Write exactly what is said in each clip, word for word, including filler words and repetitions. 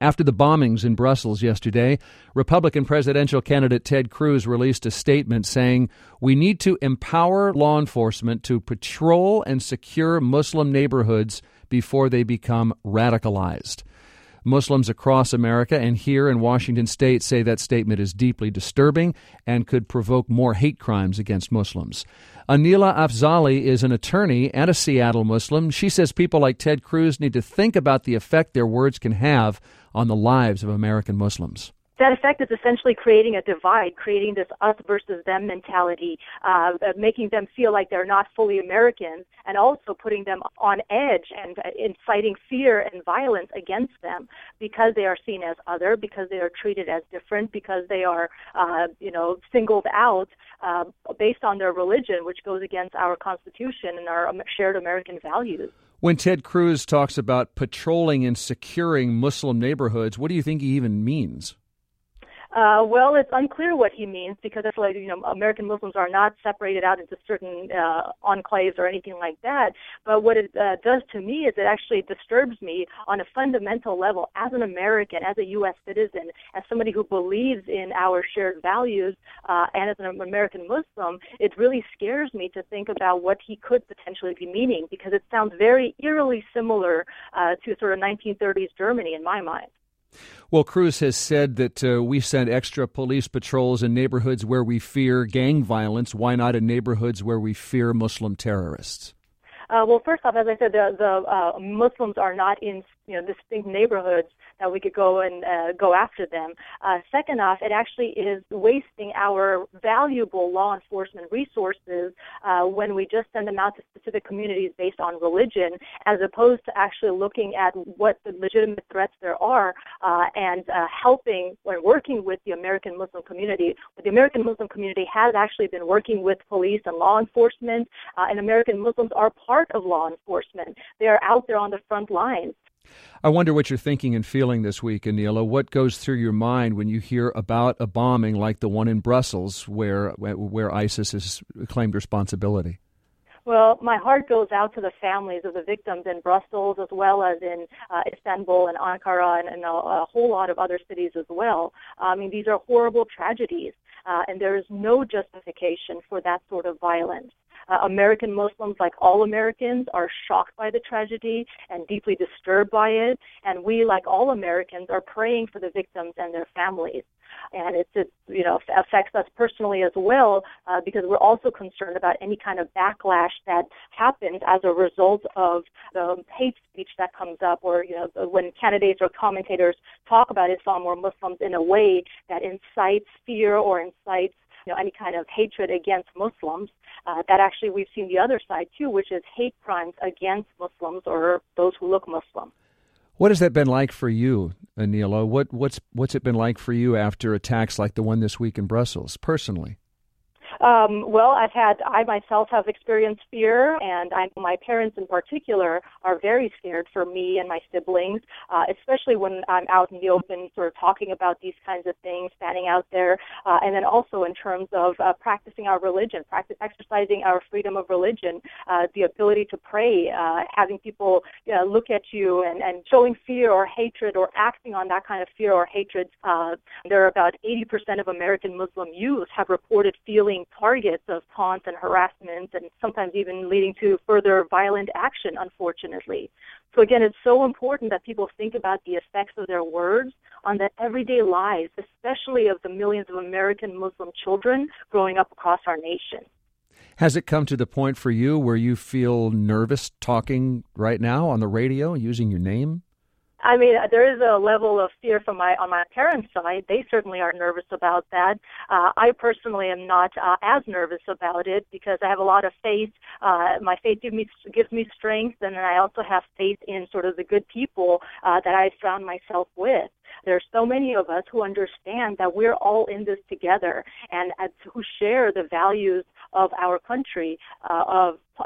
After the bombings in Brussels yesterday, Republican presidential candidate Ted Cruz released a statement saying, "We need to empower law enforcement to patrol and secure Muslim neighborhoods before they become radicalized." Muslims across America and here in Washington state say that statement is deeply disturbing and could provoke more hate crimes against Muslims. Anila Afzali is an attorney and a Seattle Muslim. She says people like Ted Cruz need to think about the effect their words can have on the lives of American Muslims. That effect is essentially creating a divide, creating this us versus them mentality, uh, making them feel like they're not fully Americans, and also putting them on edge and uh, inciting fear and violence against them because they are seen as other, because they are treated as different, because they are, uh, you know, singled out uh, based on their religion, which goes against our Constitution and our shared American values. When Ted Cruz talks about patrolling and securing Muslim neighborhoods, what do you think he even means? Uh, well, it's unclear what he means because it's like, you know, American Muslims are not separated out into certain uh, enclaves or anything like that. But what it uh, does to me is it actually disturbs me on a fundamental level as an American, as a U S citizen, as somebody who believes in our shared values, uh, and as an American Muslim. It really scares me to think about what he could potentially be meaning because it sounds very eerily similar uh, to sort of nineteen thirties Germany in my mind. Well, Cruz has said that uh, we send extra police patrols in neighborhoods where we fear gang violence. Why not in neighborhoods where we fear Muslim terrorists? Uh, well, first off, as I said, the, the uh, Muslims are not in, you know, distinct neighborhoods that we could go and uh, go after them. Uh, second off, it actually is wasting our valuable law enforcement resources uh, when we just send them out to specific communities based on religion, as opposed to actually looking at what the legitimate threats there are uh, and uh, helping or working with the American Muslim community. But the American Muslim community has actually been working with police and law enforcement, uh, and American Muslims are part of law enforcement. They are out there on the front lines. I wonder what you're thinking and feeling this week, Anila. What goes through your mind when you hear about a bombing like the one in Brussels where where ISIS has claimed responsibility? Well, my heart goes out to the families of the victims in Brussels as well as in uh, Istanbul and Ankara and, and a, a whole lot of other cities as well. I mean, these are horrible tragedies, uh, and there is no justification for that sort of violence. Uh, American Muslims, like all Americans, are shocked by the tragedy and deeply disturbed by it. And we, like all Americans, are praying for the victims and their families. And it's, it, you know, affects us personally as well uh, because we're also concerned about any kind of backlash that happens as a result of the hate speech that comes up, or, you know, when candidates or commentators talk about Islam or Muslims in a way that incites fear or incites, you know, any kind of hatred against Muslims. Uh, that actually we've seen the other side too, which is hate crimes against Muslims or those who look Muslim. What has that been like for you, Anila? What what's what's it been like for you after attacks like the one this week in Brussels, personally? Um, well, I've had, I myself have experienced fear, and I know my parents in particular are very scared for me and my siblings, uh, especially when I'm out in the open sort of talking about these kinds of things, standing out there, uh, and then also in terms of uh, practicing our religion, practice, exercising our freedom of religion, uh, the ability to pray, uh, having people you know, look at you and, and showing fear or hatred or acting on that kind of fear or hatred. Uh, there are about eighty percent of American Muslim youth have reported feeling targets of taunts and harassment, and sometimes even leading to further violent action, unfortunately. So again, it's so important that people think about the effects of their words on the everyday lives, especially of the millions of American Muslim children growing up across our nation. Has it come to the point for you where you feel nervous talking right now on the radio, using your name? I mean, there is a level of fear from my on my parents' side. They certainly are nervous about that. Uh, I personally am not uh, as nervous about it because I have a lot of faith. Uh, my faith gives me gives me strength, and then I also have faith in sort of the good people uh, that I surround myself with. There's so many of us who understand that we're all in this together, and uh, who share the values of our country, uh, of uh,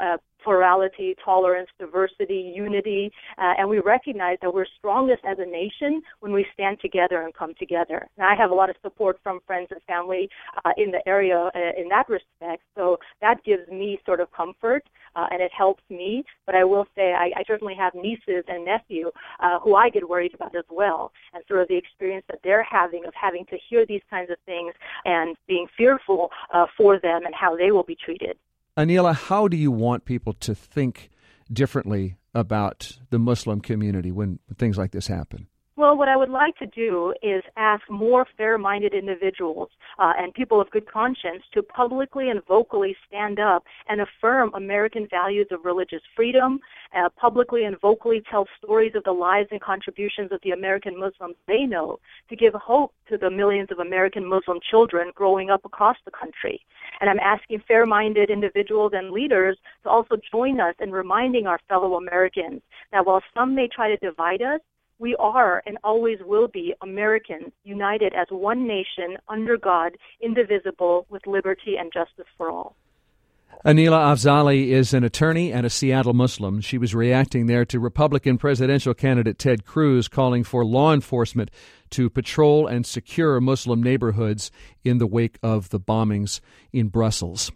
plurality, tolerance, diversity, unity, uh, and we recognize that we're strongest as a nation when we stand together and come together. And I have a lot of support from friends and family uh, in the area uh, in that respect, so that gives me sort of comfort, uh, and it helps me. But I will say I, I certainly have nieces and nephew uh, who I get worried about as well, and sort of the experience that they're having of having to hear these kinds of things and being fearful uh, for them and how they will be treated. Anila, how do you want people to think differently about the Muslim community when things like this happen? Well, what I would like to do is ask more fair-minded individuals uh, and people of good conscience to publicly and vocally stand up and affirm American values of religious freedom, uh, publicly and vocally tell stories of the lives and contributions of the American Muslims they know, to give hope to the millions of American Muslim children growing up across the country. And I'm asking fair-minded individuals and leaders to also join us in reminding our fellow Americans that while some may try to divide us, we are and always will be Americans, united as one nation, under God, indivisible, with liberty and justice for all. Anila Afzali is an attorney and a Seattle Muslim. She was reacting there to Republican presidential candidate Ted Cruz calling for law enforcement to patrol and secure Muslim neighborhoods in the wake of the bombings in Brussels.